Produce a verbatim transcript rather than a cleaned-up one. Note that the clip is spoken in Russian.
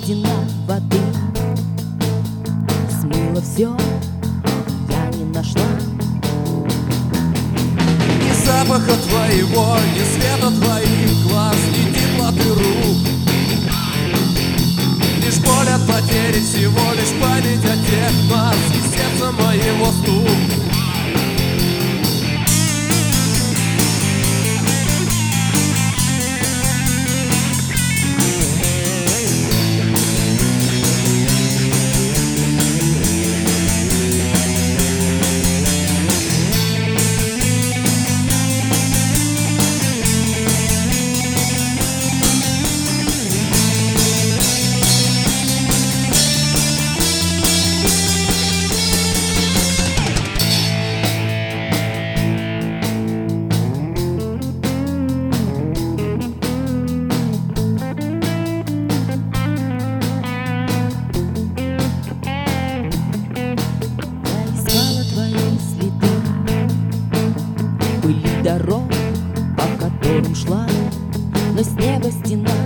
стена воды смыла все, я не нашла. Ни запаха твоего, ни света твоих глаз, ни теплоты рук. Лишь боль от потери, всего лишь память о тех нас и сердца моего стук. Дорог, по которым шла, но с неба стена